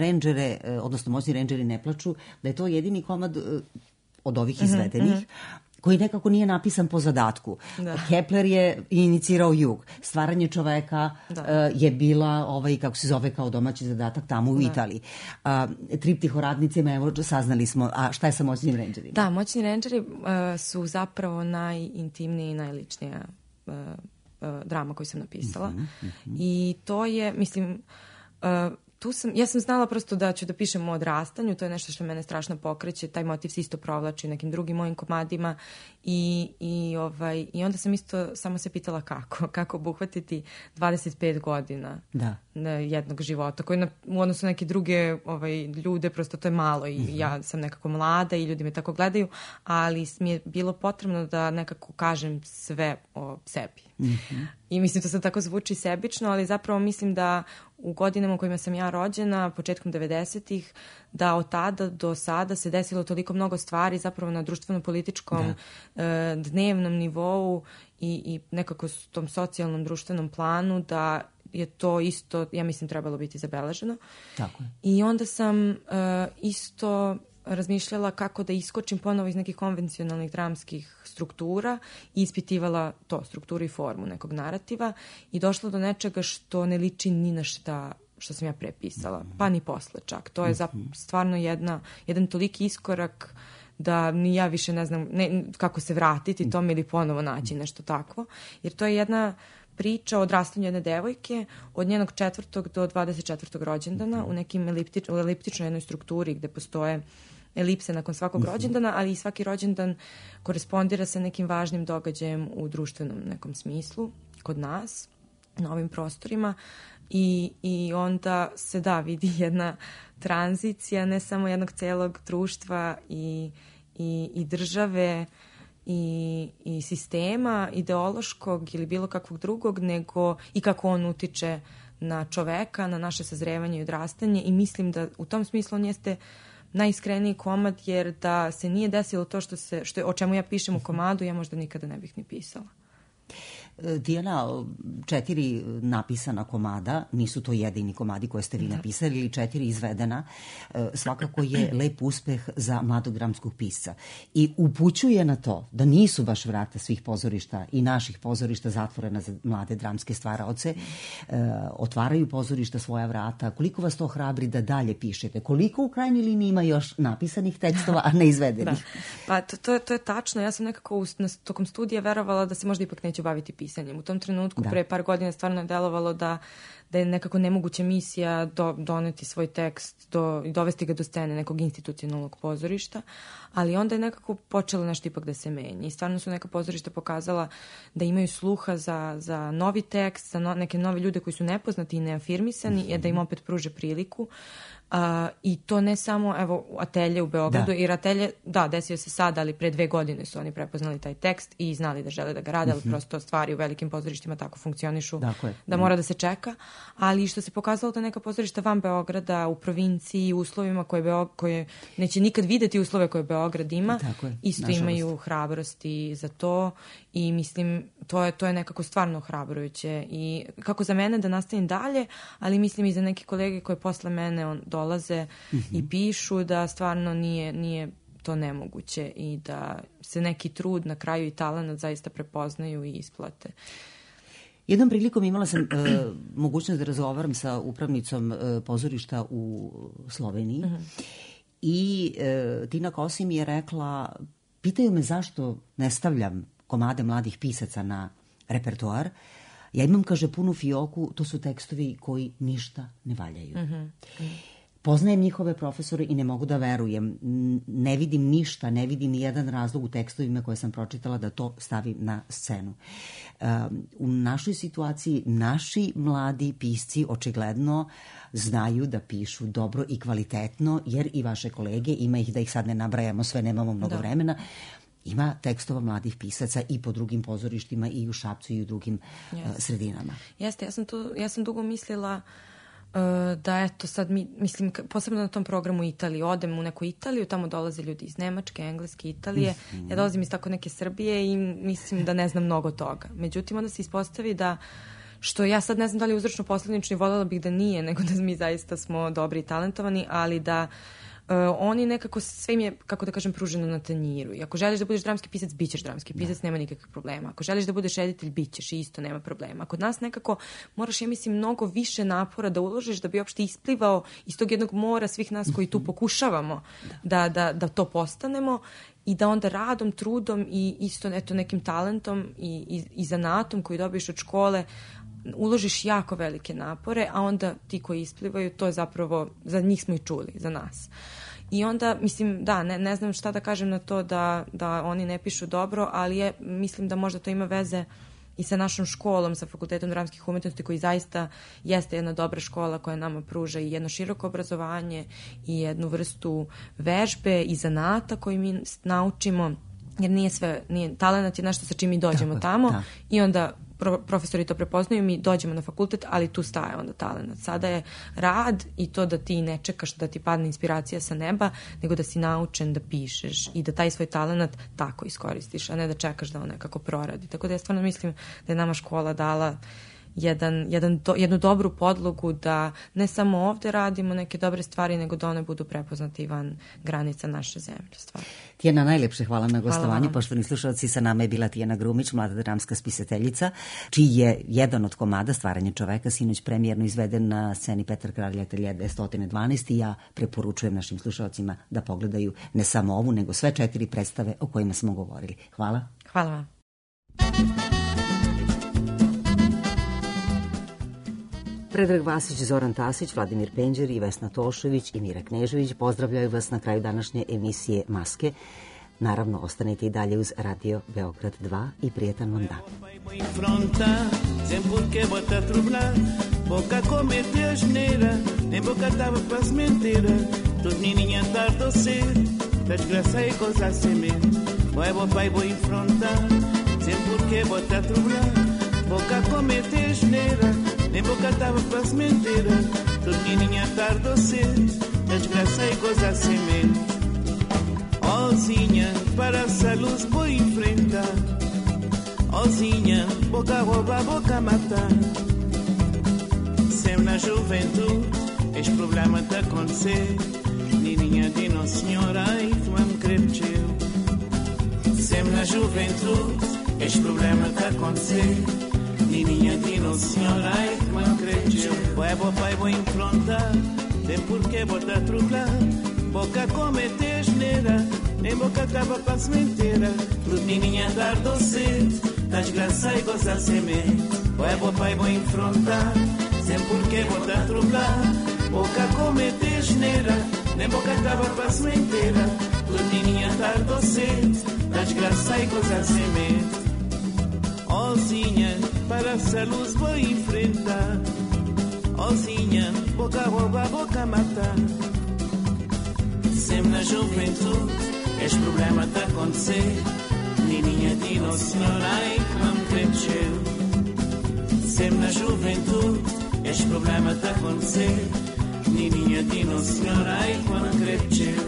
rendžeri ne plaču, da je to jedini komad od ovih izvedenih, koji nekako nije napisan po zadatku. Kepler je inicirao Jug. Stvaranje čoveka je bila, kako se zove, kao domaći zadatak tamo u Italiji. Triptih o radnicima, evo, saznali smo. A šta je sa Moćnim rendžerima? Da, Moćni rendžeri su zapravo najintimnija i najličnija drama koju sam napisala. I to je, mislim, ja sam znala prosto da ću da pišem o odrastanju, to je nešto što mene strašno pokreće, taj motiv se isto provlači u nekim drugim mojim komadima i onda sam isto samo se pitala kako obuhvatiti 25 godina jednog života, koji u odnosu na neke druge ljude, prosto to je malo i ja sam nekako mlada i ljudi me tako gledaju, ali mi je bilo potrebno da nekako kažem sve o sebi. I mislim, to sad tako zvuči sebično, ali zapravo mislim da u godinama u kojima sam ja rođena, početkom 90-ih, da od tada do sada se desilo toliko mnogo stvari zapravo na društveno-političkom dnevnom nivou i nekako tom socijalnom društvenom planu, da je to isto, ja mislim, trebalo biti zabeleženo. Tako je. I onda sam isto razmišljala kako da iskočim ponovo iz nekih konvencionalnih dramskih struktura i ispitivala to, strukturu i formu nekog narativa i došla do nečega što ne liči ni na šta što sam ja prepisala, pa ni posle čak. To je stvarno jedan toliki iskorak da ni ja više ne znam kako se vratiti tome ili ponovo naći nešto takvo. Jer to je jedna priča o odrastanju jedne devojke od njenog 4. do 24. rođendana u nekim eliptičnoj jednoj strukturi gde postoje elipse nakon svakog rođendana, ali i svaki rođendan korespondira sa nekim važnim događajem u društvenom nekom smislu kod nas, na ovim prostorima i onda se vidi jedna tranzicija ne samo jednog celog društva i države i sistema ideološkog ili bilo kakvog drugog, nego i kako on utiče na čoveka, na naše sazrevanje i odrastanje i mislim da u tom smislu on jeste najiskreniji komad, jer da se nije desilo to o čemu ja pišem u komadu, ja možda nikada ne bih ni pisala. Dijana, 4 napisana komada, nisu to jedini komadi koje ste vi napisali, ili 4 izvedena, svakako je lep uspeh za mladog dramskog pisca. I upućuje na to da nisu baš vrata svih pozorišta i naših pozorišta zatvorena za mlade dramske stvaraoce. Otvaraju pozorišta svoja vrata. Koliko vas to hrabri da dalje pišete? Koliko u krajnjoj liniji ima još napisanih tekstova, a ne izvedenih? Pa to je tačno. Ja sam nekako tokom studija verovala da se možda ipak neću baviti pisanjem. U tom trenutku, pre par godina, stvarno je delovalo da je nekako nemoguća misija doneti svoj tekst i dovesti ga do scene nekog institucionalnog pozorišta, ali onda je nekako počelo nešto ipak da se menja. I stvarno su neka pozorišta pokazala da imaju sluha za novi tekst, za neke nove ljude koji su nepoznati i neafirmisani, da im opet pruže priliku. I to ne samo, evo, Atelje u Beogradu, jer Atelje, desio se sad, ali pre 2 godine su oni prepoznali taj tekst i znali da žele da ga rade, ali prosto stvari u velikim pozorištima tako funkcionišu da mora da se čeka. Ali što se pokazalo da neka pozorišta van Beograda, u provinciji, u uslovima koje neće nikad videti uslove koje Beograd ima, isto imaju hrabrosti za to i mislim, to je nekako stvarno hrabrujuće i kako za mene da nastavim dalje, ali mislim i za neke kolege koje posle mene dolaze i pišu da stvarno nije to nemoguće i da se neki trud na kraju i talenat zaista prepoznaju i isplate. Jednom prilikom imala sam mogućnost da razgovaram sa upravnicom pozorišta u Sloveniji i Tina Kosi mi je rekla, pitaju me zašto ne stavljam komade mladih pisaca na repertoar. Ja imam, kaže, punu fioku, to su tekstovi koji ništa ne valjaju. Poznajem njihove profesore i ne mogu da verujem. Ne vidim ništa, ne vidim ni jedan razlog u tekstovima koje sam pročitala da to stavim na scenu. U našoj situaciji naši mladi pisci očigledno znaju da pišu dobro i kvalitetno, jer i vaše kolege, ima ih da ih sad ne nabrajamo sve, nemamo mnogo vremena, ima tekstova mladih pisaca i po drugim pozorištima i u Šapcu i u drugim sredinama. Jeste, ja sam dugo mislila da eto sad mislim, posebno na tom programu Italije, odem u neku Italiju, tamo dolaze ljudi iz Nemačke, Engleske, Italije, ja dolazim iz tako neke Srbije i mislim da ne znam mnogo toga. Međutim, onda se ispostavi da, što ja sad ne znam da li je uzročno posljednično i voljela bih da nije, nego da mi zaista smo dobri i talentovani, ali da oni nekako sve im je, kako da kažem, pruženo na tanjiru. I ako želiš da budeš dramski pisac, bit ćeš dramski pisac, nema nikakvih problema. Ako želiš da budeš reditelj, bit ćeš i isto nema problema. Kod nas nekako moraš, ja mislim, mnogo više napora da uložiš da bi uopšte isplivao iz tog jednog mora svih nas koji tu pokušavamo da to postanemo i da onda radom, trudom i isto nekim talentom i zanatom koji dobiješ od škole uložiš jako velike napore, a onda ti koji isplivaju, to je zapravo, za njih smo i čuli, za nas. I onda, mislim, da, ne znam šta da kažem na to da oni ne pišu dobro, ali mislim da možda to ima veze i sa našom školom, sa Fakultetom dramskih umetnosti, koji zaista jeste jedna dobra škola koja nama pruža i jedno široko obrazovanje i jednu vrstu vežbe i zanata koji mi naučimo, jer talenat je nešto sa čim mi dođemo tamo i onda profesori to prepoznaju, mi dođemo na fakultet, ali tu staje onda talenat. Sada je rad i to da ti ne čekaš da ti padne inspiracija sa neba, nego da si naučen da pišeš i da taj svoj talenat tako iskoristiš, a ne da čekaš da on nekako proradi. Tako da ja stvarno mislim da je nama škola dala jednu dobru podlogu da ne samo ovde radimo neke dobre stvari, nego da one budu prepoznate i van granica naše zemlje. Stvarno. Tijana, najlepše hvala na gostovanju. Poštovani slušalci, sa nama je bila Tijana Grumić, mlada dramska spisateljica, čiji je jedan od komada Stvaranje čoveka sinoć premijerno izveden na sceni Petar Kralj Atelje 212 i ja preporučujem našim slušalcima da pogledaju ne samo ovu, nego sve 4 predstave o kojima smo govorili. Hvala. Hvala vam. Predrag Vasić, Zoran Tasić, Vladimir Penđer i Vesna Tošović i Mira Knežević pozdravljaju vas na kraju današnje emisije Maske. Naravno, ostanete i dalje uz Radio Beograd 2 i prijetan vam dan. Nem boca tava pra se mentira, turnininha tarde ou cedo, a desgraça e coisa semente. Ozinha, para essa luz vou enfrentar. Ozinha, boca rouba, boca matar. Sempre na juventude, este problema tá acontecer. Nininha de Nossa Senhora, ai, tu me cresceu. Sempre na juventude, este problema tá acontecer. Nininha de Nossa Senhora, ai que me cresceu. Pai, vou enfrentar. Tem porquê botar trublar. Boca cometer geneira. Nem boca tava pra sementeira. Tudo nininha dar doce. Da desgraça e gozar semente. Pai, vou enfrentar. Tem porquê botar trublar. Boca cometer geneira. Nem boca tava pra sementeira. Tudo nininha dar doce. Da desgraça e gozar semente. Ozinha, para essa luz vou enfrentar. Ozinha, boca rouba, boca matar. Sempre na juventude, este problema tá acontecer. Nininha de Nossa Senhora, ai que me cresceu. Sempre na juventude, este problema tá acontecer. Nininha de Nossa Senhora, ai que me cresceu.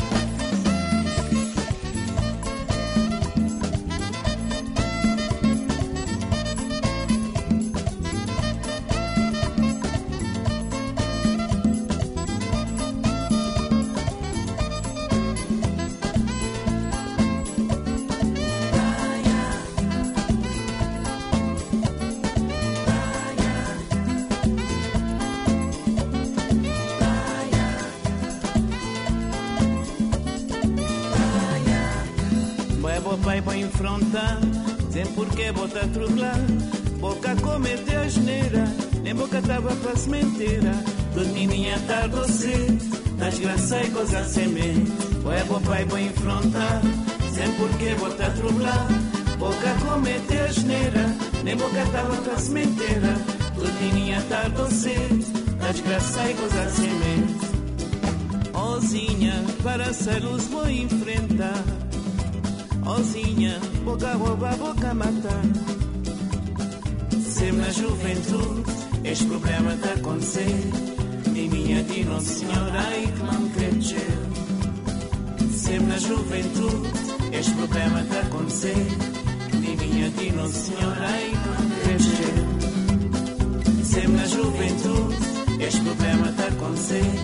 Tem porquê botar trublar. Boca cometer a geneira. Nem boca tava pra sementeira. Tudo nininha tarde ou cedo. Da desgraça e coisa semente. Pai, vou enfrentar. Tem porquê botar trublar. Boca cometer a geneira. Nem boca tava pra sementeira. Tudo nininha tarde ou cedo. Da desgraça e coisa semente. Ozinha, para essa luz vou enfrentar. Ozinha, boca rouba, boca matar. Sempre na juventude, este problema tá acontecer. Nininha de Nossa Senhora, ai que me cresceu. Sempre na juventude, este problema tá acontecer. Nininha de Nossa Senhora, ai que me cresceu. Sempre na juventude, este problema tá acontecer.